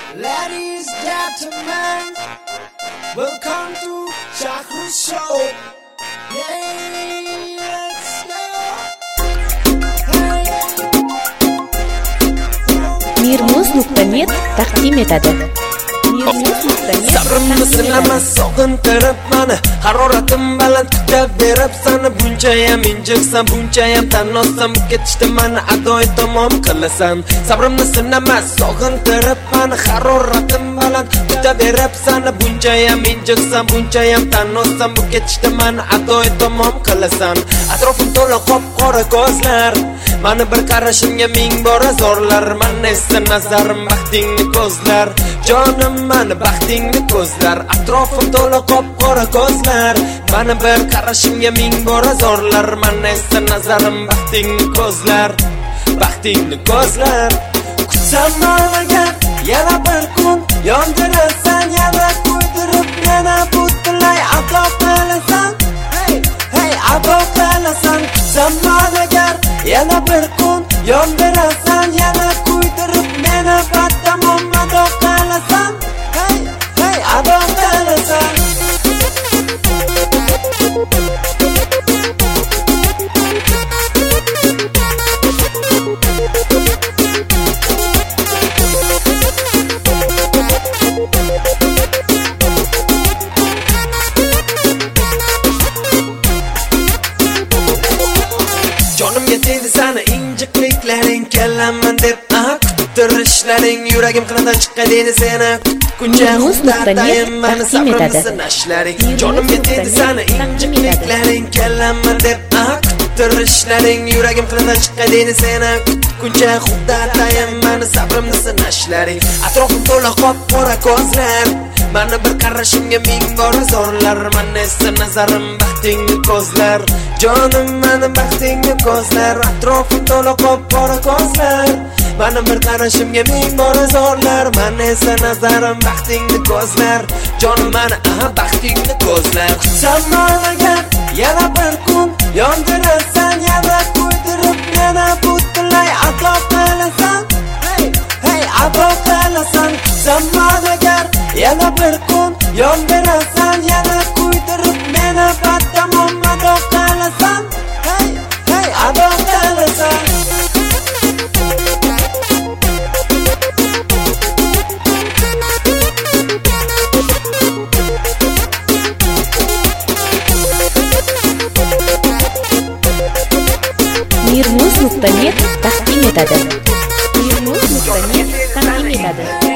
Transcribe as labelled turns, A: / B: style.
A: Ladies, gentlemen, welcome to Shahru Show. Yay, let's go.
B: Mirmuz.net taqdim etadi.
A: Sabrimni sinamas sog'intirib mani, haroratim baland kutaverib sani, bunchayam injiqsan, bunchayam tannosan, bu ketishda mani adoy tamom qilasan. Sabrimni sinamas sog'intirib mani, haroratim baland kutaverib sani, bunchayam injiqsan, bunchayam tannosan, bu ketishda mani adoy tamom qilasan. Atrofim to'la qop-qora ko'zlar, mani bir qarashimga ming bora zorlar, mani esa nazarim baxtingni ko'zlar, jonim mani baxtingni ko'zlar. Atrofim to'la qop-qora ko'zlar, mani bir qarashimga ming bora zorlar, mani esa nazarim baxtingni ko'zlar, baxtingni ko'zlar. Kutsam agar yana bir kun yondirasan, yana kuydirib meni butunlay ado qilasan. Hey, ado qilasan. Kutsam agar yana bir kun yondirasan, yana kuydirib meni batamom ado qilasan. Hey, ado qilasan. Jonimga tegdi sani injiqliklaring, kelaman deb kuttirishlaring, yuragim qinidan chiqqan deydi seni kuncha xuddadayim, mani sabrimni sinashlaring. Jonimga tegdi sani injiqliklaring, kelaman deb kuttirishlaring, yuragim qinidan chiqqan deydi seni kuncha xuddadayim, mani sabrimni sinashlaring. Atrofim to'la qop-qora ko'zlar, mani bir qarashimga ming bora zorlar, mani esa nazarim baxtingni ko'zlar, jonim mani baxtingni ko'zlar. Atrofim to'la qop-qora ko'zlar, mani bir qarashimga ming bora zorlar, mani esa nazarim baxtingni ko'zlar, jonim mani baxtingni ko'zlar. Kutsam agar yana bir kun yondirasan, yana kuydirib meni butunlay ado qilasan. Hey, ado qilasan. Kutsam agar yana bir kun yondirasan, yana kuydirib meni batamom ado qilasan. Hey, ado qilasan.
B: Mirmuz.net taqdim etadi. Mirmuz.net taqdim etadi.